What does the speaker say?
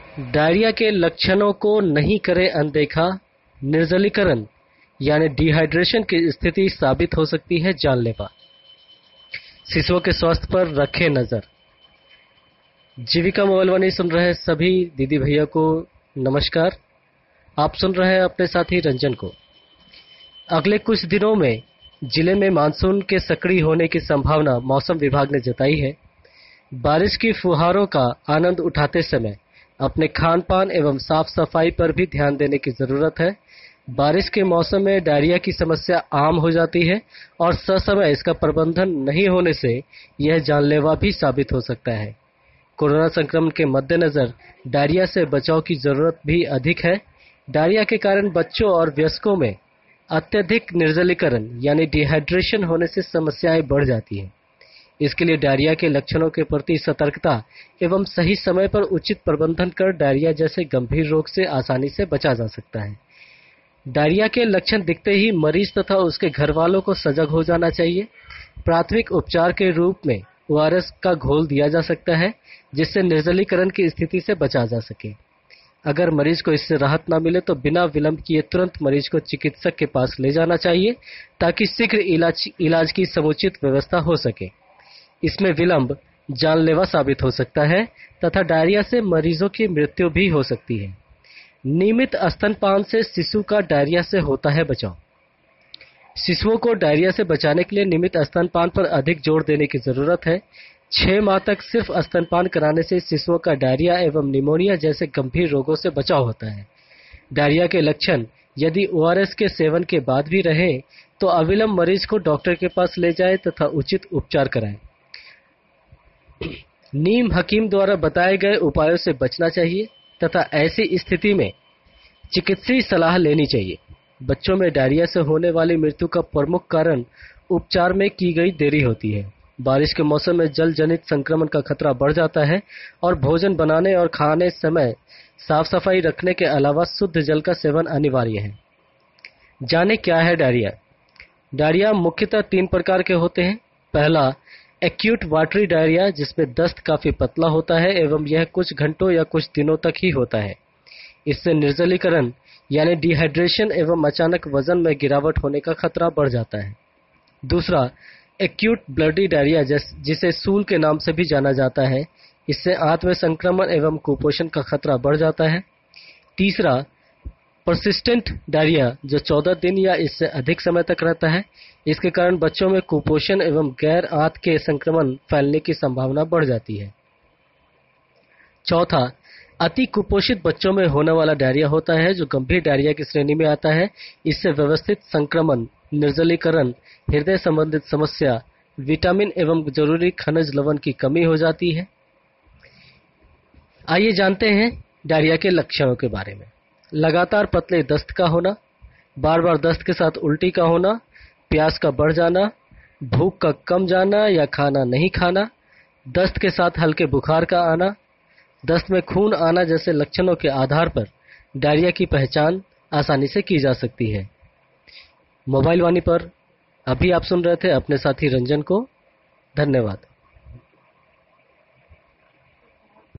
Diarrhoea के लक्षणों को नहीं करें अनदेखा, निर्जलीकरण यानी डिहाइड्रेशन की स्थिति साबित हो सकती है जानलेवा। शिशुओं के स्वास्थ्य पर रखें नजर। जीविका मोबाइल वाणी सुन रहे सभी दीदी भैया को नमस्कार। आप सुन रहे हैं अपने साथी रंजन को। अगले कुछ दिनों में जिले में मानसून के सक्रिय होने की संभावना मौसम विभाग ने जताई है। बारिश की फुहारों का आनंद उठाते समय अपने खान पान एवं साफ सफाई पर भी ध्यान देने की जरूरत है। बारिश के मौसम में डायरिया की समस्या आम हो जाती है और ससमय इसका प्रबंधन नहीं होने से यह जानलेवा भी साबित हो सकता है। कोरोना संक्रमण के मद्देनजर डायरिया से बचाव की जरूरत भी अधिक है। डायरिया के कारण बच्चों और वयस्कों में अत्यधिक निर्जलीकरण यानी डिहाइड्रेशन होने से समस्याएं बढ़ जाती हैं। इसके लिए डायरिया के लक्षणों के प्रति सतर्कता एवं सही समय पर उचित प्रबंधन कर डायरिया जैसे गंभीर रोग से आसानी से बचा जा सकता है। डायरिया के लक्षण दिखते ही मरीज तथा उसके घर वालों को सजग हो जाना चाहिए। प्राथमिक उपचार के रूप में ओआरएस का घोल दिया जा सकता है, जिससे निर्जलीकरण की स्थिति से बचा जा सके। अगर मरीज को इससे राहत न मिले तो बिना विलंब किए तुरंत मरीज को चिकित्सक के पास ले जाना चाहिए, ताकि शीघ्र इलाज की समुचित व्यवस्था हो सके। इसमें विलंब जानलेवा साबित हो सकता है तथा डायरिया से मरीजों की मृत्यु भी हो सकती है। नियमित स्तनपान से शिशु का डायरिया से होता है बचाव। शिशुओं को डायरिया से बचाने के लिए नियमित स्तनपान पर अधिक जोर देने की जरूरत है। 6 माह तक सिर्फ स्तनपान कराने से शिशुओं का डायरिया एवं निमोनिया जैसे गंभीर रोगों से बचाव होता है। डायरिया के लक्षण यदि ओआरएस के सेवन के बाद भी रहे तो अविलंब मरीज को डॉक्टर के पास ले जाए तथा उचित उपचार कराएं। नीम हकीम द्वारा बताए गए उपायों से बचना चाहिए तथा ऐसी स्थिति में चिकित्सीय सलाह लेनी चाहिए। बच्चों में डायरिया से होने वाली मृत्यु का प्रमुख कारण उपचार में की गई देरी होती है। बारिश के मौसम में जल जनित संक्रमण का खतरा बढ़ जाता है और भोजन बनाने और खाने समय साफ सफाई रखने के अलावा शुद्ध जल का सेवन अनिवार्य है। जाने क्या है डायरिया। डायरिया मुख्यतः 3 प्रकार के होते हैं। पहला, एक्यूट वाटरी डायरिया, जिसमें दस्त काफी पतला होता है एवं यह कुछ घंटों या कुछ दिनों तक ही होता है। इससे निर्जलीकरण यानी डिहाइड्रेशन एवं अचानक वजन में गिरावट होने का खतरा बढ़ जाता है। दूसरा, एक्यूट ब्लडी डायरिया, जिसे सूल के नाम से भी जाना जाता है। इससे आंत में संक्रमण एवं कुपोषण का खतरा बढ़ जाता है। तीसरा, परसिस्टेंट डायरिया, जो 14 दिन या इससे अधिक समय तक रहता है। इसके कारण बच्चों में कुपोषण एवं गैर आंत के संक्रमण फैलने की संभावना बढ़ जाती है। चौथा, अति कुपोषित बच्चों में होने वाला डायरिया होता है, जो गंभीर डायरिया की श्रेणी में आता है। इससे व्यवस्थित संक्रमण, निर्जलीकरण, हृदय संबंधित समस्या, विटामिन एवं जरूरी खनिज लवण की कमी हो जाती है। आइए जानते हैं डायरिया के लक्षणों के बारे में। लगातार पतले दस्त का होना, बार बार दस्त के साथ उल्टी का होना, प्यास का बढ़ जाना, भूख का कम जाना या खाना नहीं खाना, दस्त के साथ हल्के बुखार का आना, दस्त में खून आना जैसे लक्षणों के आधार पर डायरिया की पहचान आसानी से की जा सकती है। मोबाइल वाणी पर अभी आप सुन रहे थे अपने साथी रंजन को। धन्यवाद।